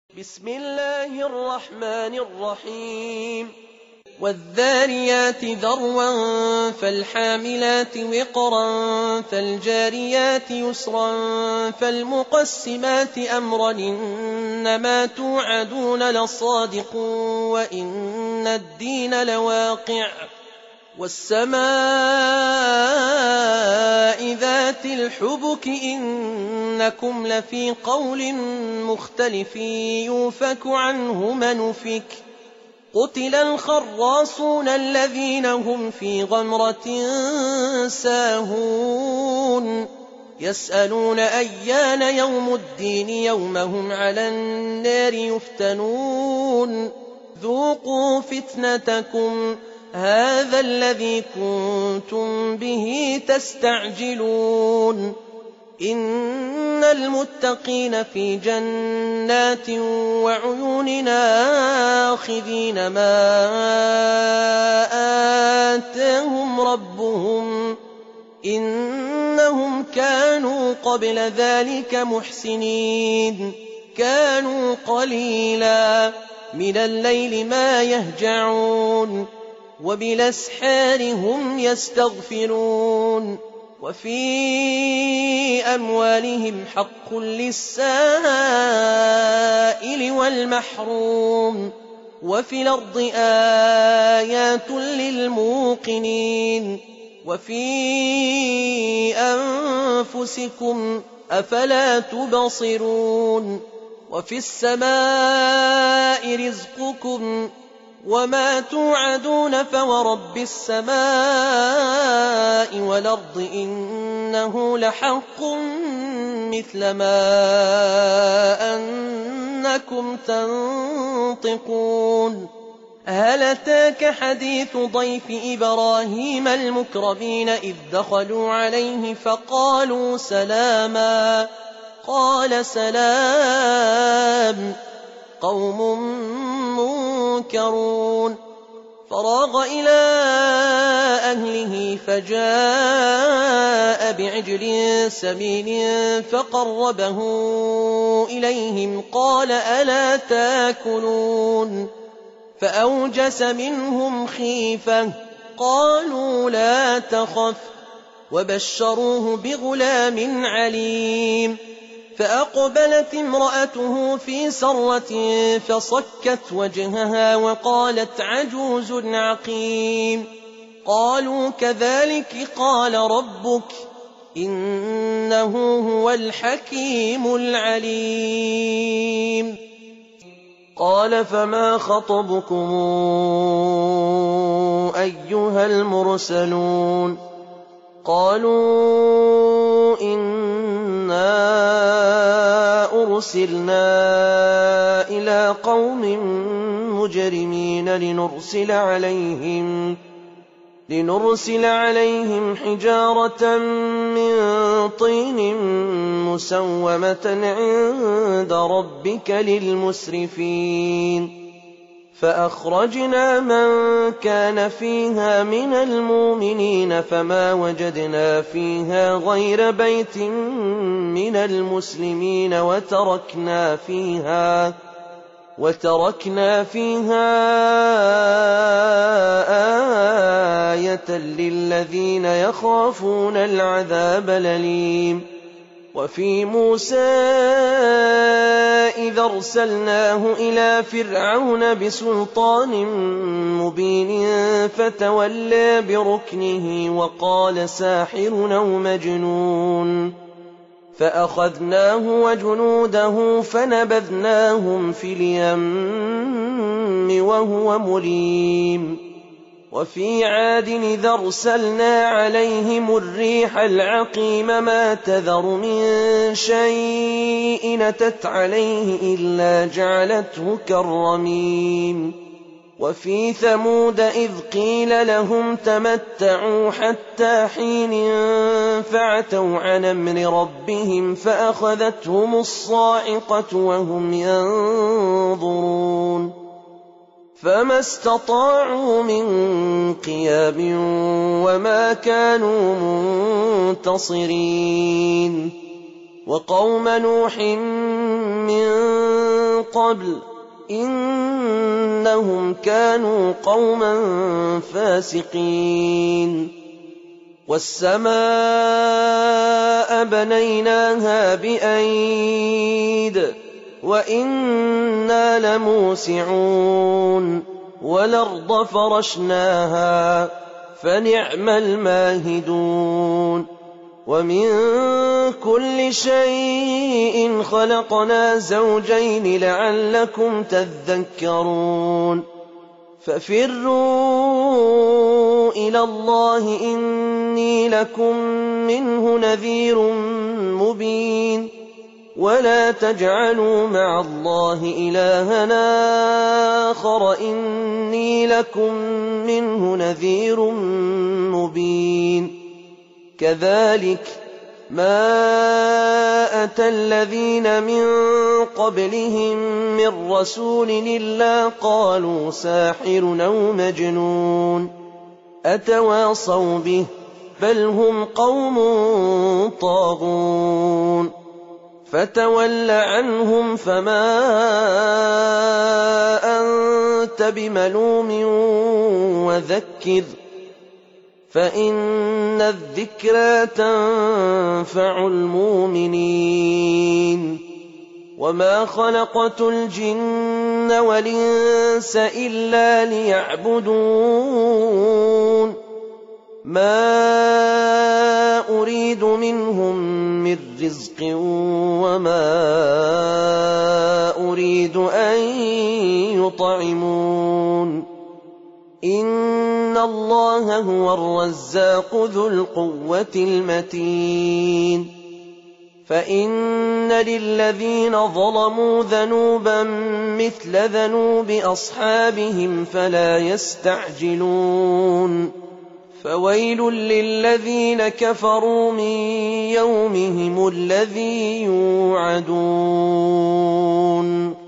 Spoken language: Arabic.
بسم الله الرحمن الرحيم والذاريات ذروا فالحاملات وقرا فالجاريات يسرا فالمقسمات أمرا إنما توعدون لصادق وإن الدين لواقع والسماء ذات الحبك إنكم لفي قول مختلف يوفك عنه من أفك قتل الخراصون الذين هم في غمرة ساهون يسألون أيان يوم الدين يوم هم على النار يفتنون ذوقوا فتنتكم هذا الذي كنتم به تستعجلون إن المتقين في جنات وعيون آخذين ما آتاهم ربهم إنهم كانوا قبل ذلك محسنين كانوا قليلا من الليل ما يهجعون وبالأسحار هم يستغفرون وفي أموالهم حق للسائل والمحروم وفي الأرض آيات للموقنين وفي أنفسكم أفلا تبصرون وفي السماء رزقكم وما توعدون فورب السماء والأرض إنه لحق مثل ما أنكم تنطقون هل أتاك حديث ضيف إبراهيم المكرمين إذ دخلوا عليه فقالوا سلاما قال سلام قوم منكرون فراغ إلى أهله فجاء بعجل سمين فقربه إليهم قال ألا تاكلون فأوجس منهم خيفة قالوا لا تخف وبشروه بغلام عليم فأقبلت امرأته في سرة فصكت وجهها وقالت عجوز عقيم قالوا كذلك قال ربك إنه هو الحكيم العليم قال فما خطبكم أيها المرسلون قالوا إنا أرسلنا إلى قوم مجرمين لنرسل عليهم حجارة من طين مسومة عند ربك للمسرفين فأخرجنا من كان فيها من المؤمنين فما وجدنا فيها غير بيت من المسلمين وتركنا فيها آية للذين يخافون العذاب الأليم وفي موسى إذا أرسلناه إلى فرعون بسلطان مبين فتولى بركنه وقال ساحر أو مجنون فأخذناه وجنوده فنبذناهم في اليم وهو مليم وفي عاد إذا أرسلنا عليهم الريح العقيم ما تذر من شيء أتت عليه إلا جعلته كالرميم وفي ثمود إذ قيل لهم تمتعوا حتى حين فعتوا عن أمر ربهم فأخذتهم الصاعقة وهم ينظرون فما استطاعوا من قيام وما كانوا منتصرين وقوم نوح من قبل إنهم كانوا قوما فاسقين والسماء بنيناها بأيد وإنا لموسعون والأرض فرشناها فنعم الماهدون ومن كل شيء خلقنا زوجين لعلكم تذكرون ففروا إلى الله إني لكم منه نذير مبين ولا تجعلوا مع الله إلهنا آخر إني لكم منه نذير مبين كذلك ما أتى الذين من قبلهم من رسول إلا قالوا ساحر أو مجنون أتواصوا به بل هم قوم طاغون فتول عنهم فما أنت بملوم وذكر فإن الذكرى تنفع المؤمنين وما خلقت الجن والإنس إلا ليعبدون ما أريد منهم من رزق وما أريد أن يطعمون إن الله هو الرزاق ذو القوة المتين فإن للذين ظلموا ذنوبا مثل ذنوب أصحابهم فلا يستعجلون فويل للذين كفروا من يومهم الذي يوعدون